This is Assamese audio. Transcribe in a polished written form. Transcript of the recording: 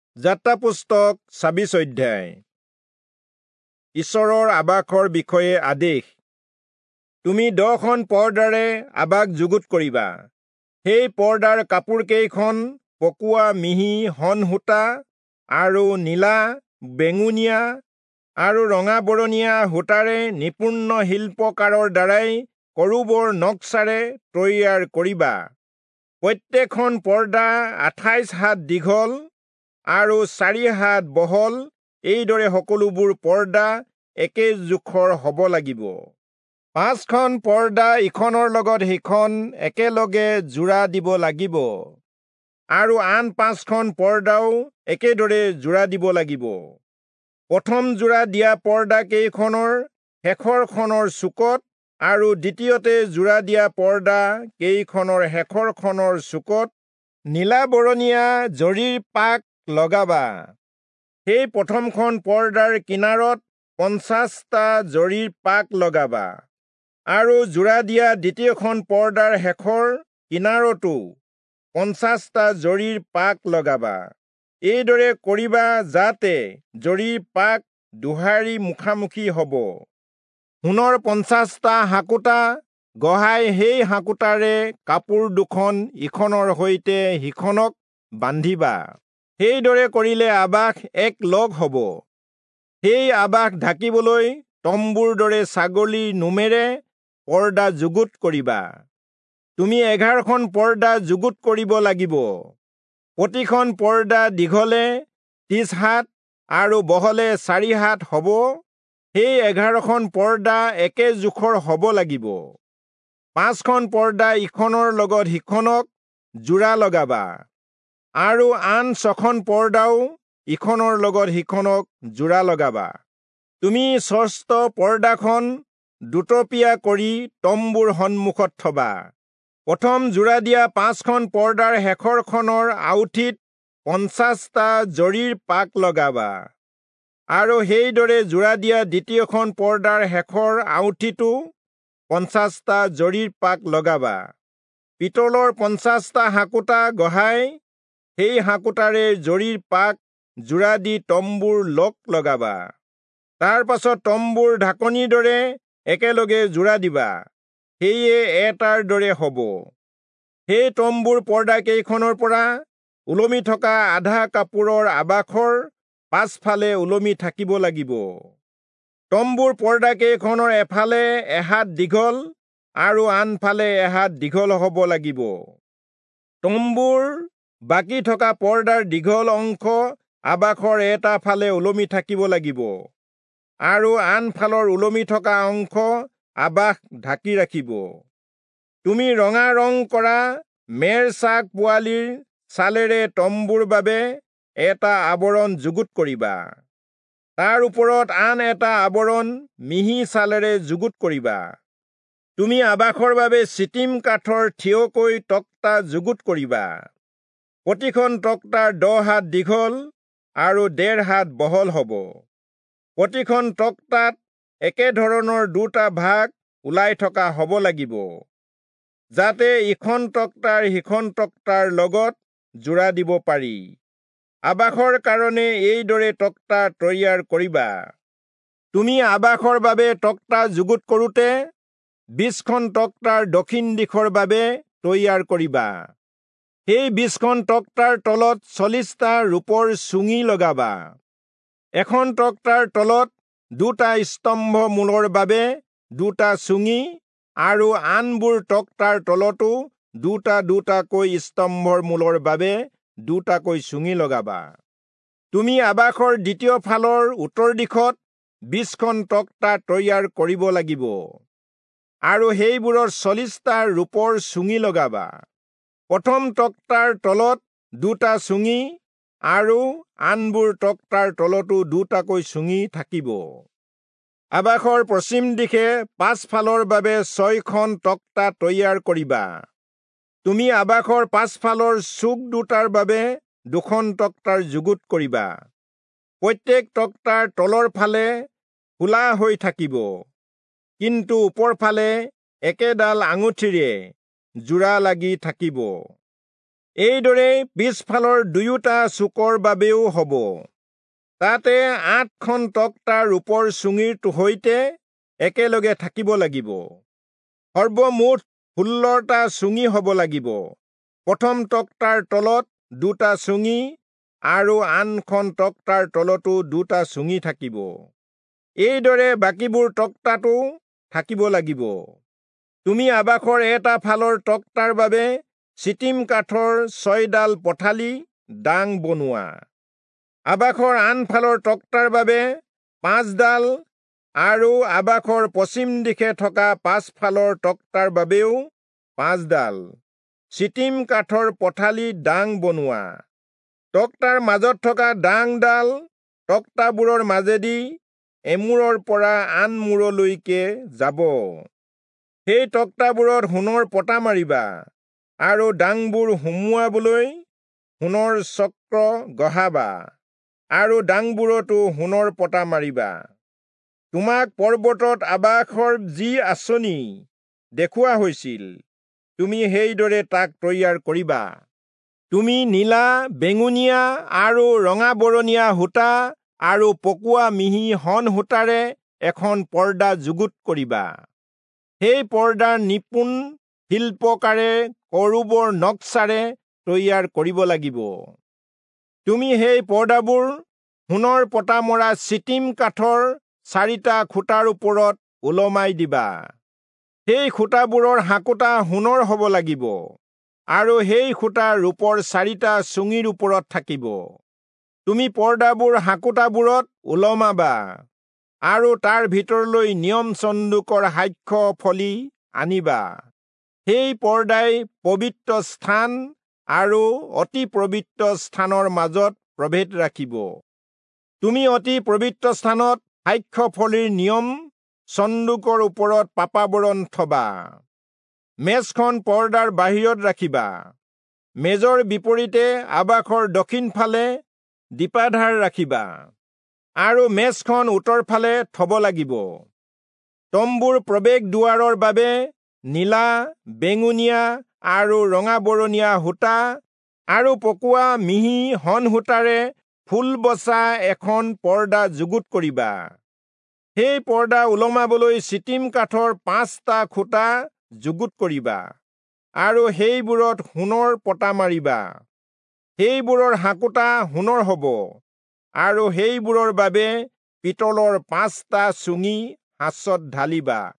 যাত্ৰা পুস্তক ২৬ অধ্যায়। ঈশ্বৰৰ আৱাসৰ বিষয়ে আদেশ। তুমি 10খন পৰ্দাৰে আৱাস যুগুত কৰিবা। সেই পৰ্দাৰ কাপোৰকেইখন পকোৱা মিহি শণ সূতা আৰু নীলা, বেঙুনীয়া আৰু ৰঙা বৰণীয়া সূতাৰে নিপুণ শিল্পকাৰৰ দ্বাৰাই কৰোবৰ নক্সাৰে তৈয়াৰ কৰিবা। প্ৰত্যেকখন পৰ্দা 28 হাত দীঘল আৰু 4 হাত বহল। এইদৰে সকলোবোৰ পৰ্দা একে জোখৰ হ'ব লাগিব। 5খন পৰ্দা ইখনৰ লগত সিখন একেলগে যোৰা দিব লাগিব আৰু আন 5খন পৰ্দাও একেদৰে যোৰা দিব লাগিব। প্ৰথম যোৰা দিয়া পৰ্দা কেইখনৰ শেষৰখনৰ চুকত আৰু দ্বিতীয়তে যোৰা দিয়া পৰ্দা কেইখনৰ শেষৰখনৰ চুকত নীলা বৰণীয়া জৰীৰ পাক লগাবা। সেই প্ৰথমখন পৰ্দাৰ কিনাৰত 50টা জৰীৰ পাক লগাবা আৰু যোৰা দিয়া দ্বিতীয়খন পৰ্দাৰ শেষৰ কিনাৰতো 50টা জৰীৰ পাক লগাবা। এইদৰে কৰিবা যাতে জৰীৰ পাক দুহাৰী মুখামুখি হ'ব। সোণৰ 50টা হাকুটা গঢ়াই সেই হাকুটাৰে কাপোৰ দুখন ইখনৰ সৈতে সিখনক বান্ধিবা। সেইদৰে কৰিলে আৱাস এক লগ হ'ব। সেই আৱাস ঢাকিবলৈ তম্বুৰ দৰে ছাগলীৰ নোমেৰে পৰ্দা যুগুত কৰিবা। তুমি 11খন পৰ্দা যুগুত কৰিব লাগিব। প্ৰতিখন পৰ্দা দীঘলে 30 হাত আৰু বহলে 4 হাত হ'ব। সেই 11খন পৰ্দা একে জোখৰ হ'ব লাগিব। 5খন পৰ্দা ইখনৰ লগত সিখনক যোৰা লগাবা আৰু আন 6খন পৰ্দাও ইখনৰ লগত সিখনক যোৰা লগাবা। তুমি ষষ্ঠ পৰ্দাখন দুটপীয়া কৰি তম্বুৰ সন্মুখত থবা। প্ৰথম যোৰা দিয়া 5খন পৰ্দাৰ শেষৰখনৰ আউঠিত 50টা জৰীৰ পাক লগাবা আৰু সেইদৰে যোৰা দিয়া দ্বিতীয়খন পৰ্দাৰ শেষৰ আউঠিতো 50টা জৰীৰ পাক লগাবা। পিতলৰ 50টা হাকুটা গঢ়াই সেই হাকুটাৰে জৰীৰ পাক যোৰা দি তম্বুৰ লক লগাবা। তাৰ পাছত তম্বুৰ ঢাকনিৰ দৰে একেলগে যোৰা দিবা। সেয়ে এটাৰ দৰে হ'ব। সেই তম্বুৰ পৰ্দাকেইখনৰ পৰা ওলমি থকা আধা কাপোৰৰ আৱাসৰ পাছফালে ওলমি থাকিব লাগিব। তম্বুৰ পৰ্দাকেইখনৰ এফালে 1 হাত দীঘল আৰু আনফালে 1 হাত দীঘল হ'ব লাগিব। তম্বুৰ বাকী থকা পৰ্দাৰ দীঘল অংশ আৱাসৰ এটা ফালে ওলমি থাকিব লাগিব আৰু আনফালৰ ওলমি থকা অংশ আৱাস ঢাকি ৰাখিব। তুমি ৰঙা ৰং কৰা মেৰ চাক পোৱালিৰ ছালেৰে তম্বুৰ বাবে এটা আৱৰণ যুগুত কৰিবা। তাৰ ওপৰত আন এটা আৱৰণ মিহি ছালেৰে যুগুত কৰিবা। তুমি আৱাসৰ বাবে চিটিম কাঠৰ থিয়কৈ তক্তা যুগুত কৰিবা। প্ৰতিখন তক্তাৰ 10 হাত দীঘল আৰু 1.5 হাত বহল হ'ব। প্ৰতিখন তক্তাত একেধৰণৰ দুটা ভাগ ওলাই থকা হ'ব লাগিব, যাতে ইখন তক্তাৰ সিখন তক্তাৰ লগত যোৰা দিব পাৰি। আৱাসৰ কাৰণে এইদৰে তক্তা তৈয়াৰ কৰিবা। তুমি আৱাসৰ বাবে তক্তা যুগুত কৰোঁতে 20খন তক্তাৰ দক্ষিণ দিশৰ বাবে তৈয়াৰ কৰিবা। সেই 20খন তক্তাৰ তলত 40টা ৰূপৰ চুঙি লগাবা। এখন তক্তাৰ তলত 2টা স্তম্ভ মূলৰ বাবে 2টা চুঙি আৰু আনবোৰ তক্তাৰ তলতো 2টা-2টাকৈ স্তম্ভৰ মূলৰ বাবে 2টাকৈ চুঙি লগাবা। তুমি আৱাসৰ দ্বিতীয় ফালৰ উত্তৰ দিশত 20খন তক্তা তৈয়াৰ কৰিব লাগিব আৰু সেইবোৰত 40টা ৰূপৰ চুঙি লগাবা। প্ৰথম তক্তাৰ তলত 2টা চুঙি আৰু আনবোৰ তক্তাৰ তলতো 2টাকৈ চুঙি থাকিব। আৱাসৰ পশ্চিম দিশে পাছফালৰ বাবে 6খন তক্তা তৈয়াৰ কৰিবা। তুমি আৱাসৰ পাছফালৰ চুক দুটাৰ বাবে 2খন তক্তাৰ যুগুত কৰিবা। প্ৰত্যেক তক্তাৰ তলৰ ফালে খোলা হৈ থাকিব, কিন্তু ওপৰ ফালে একেডাল আঙুঠিৰে যোৰা লাগি থাকিব। এইদৰে পিছফালৰ দুয়োটা চুকৰ বাবেও হ'ব। তাতে 8খন তক্তাৰ ৰূপৰ চুঙিৰ সৈতে একেলগে থাকিব লাগিব। সৰ্বমুঠ 16টা চুঙি হ'ব লাগিব। প্ৰথম তক্তাৰ তলত 2টা চুঙি আৰু আনখন তক্তাৰ তলতো 2টা চুঙি থাকিব। এইদৰে বাকীবোৰ তক্তাতো থাকিব লাগিব। তুমি আৱাসৰ এটা ফালৰ তক্তাৰ বাবে চিটিম কাঠৰ 6ডাল পঠালি ডাং বনোৱা। আৱাসৰ আন ফালৰ তক্তাৰ বাবে 5ডাল আৰু আৱাসৰ পশ্চিম দিশে থকা পাছফালৰ তক্তাৰ বাবেও 5ডাল চিটিম কাঠৰ পঠালি ডাং বনোৱা। তক্তাৰ মাজত থকা ডাংডাল তক্তাবোৰৰ মাজেদি এমূৰৰ পৰা আন মূৰলৈকে যাব। সেই তক্তাবোৰত সোণৰ পতা মাৰিবা আৰু ডাংবোৰ সুমুৱাবলৈ সোণৰ চক্ৰ গঢ়াবা আৰু ডাংবোৰতো সোণৰ পতা মাৰিবা। তোমাক পৰ্বতত আৱাসৰ যি আঁচনি দেখুওৱা হৈছিল, তুমি সেইদৰে তাক তৈয়াৰ কৰিবা। তুমি নীলা, বেঙুনীয়া আৰু ৰঙা বৰণীয়া সূতা আৰু পকোৱা মিহি শণ সূতাৰে এখন পৰ্দা যুগুত কৰিবা। সেই পৰ্দাৰ নিপুণ শিল্পকাৰে কৰুবৰ নক্সাৰে তৈয়াৰ কৰিব লাগিব। তুমি সেই পৰ্দাবোৰ সোণৰ পতা মৰা চিটিম কাঠৰ 4টা খুঁটাৰ ওপৰত ওলমাই দিবা। সেই খুঁটাবোৰৰ হাকুটা সোণৰ হ'ব লাগিব আৰু সেই খুঁটা ৰূপৰ 4টা চুঙিৰ ওপৰত থাকিব। তুমি পৰ্দাবোৰ হাকুটাবোৰত ওলমাবা আৰু তাৰ ভিতৰলৈ নিয়ম চন্দুকৰ সাক্ষ্য ফলি আনিবা। সেই পৰ্দাই পবিত্ৰ স্থান আৰু অতি পবিত্ৰ স্থানৰ মাজত প্ৰভেদ ৰাখিব। তুমি অতি পবিত্ৰ স্থানত সাক্ষ্য ফলিৰ নিয়ম চন্দুকৰ ওপৰত পাপাবৰণ থবা। মেজখন পৰ্দাৰ বাহিৰত ৰাখিবা। মেজৰ বিপৰীতে আৱাসৰ দক্ষিণ ফালে দীপাধাৰ ৰাখিবা আৰু মেজখন উত্তৰ ফালে থব লাগিব। তম্বুৰ প্ৰৱেশ দুৱাৰৰ বাবে নীলা, বেঙুনীয়া আৰু ৰঙা বৰণীয়া সূতা আৰু পকোৱা মিহি শণ সূতাৰে ফুল বচা এখন পৰ্দা যুগুত কৰিবা। সেই পৰ্দা ওলমাবলৈ চিটিম কাঠৰ 5টা খুঁটা যুগুত কৰিবা আৰু সেইবোৰত সোণৰ পতা মাৰিবা। সেইবোৰৰ হাকুটা সোণৰ হ'ব আৰু সেইবোৰৰ বাবে পিতলৰ 5টা চুঙি সাঁচত ঢালিবা।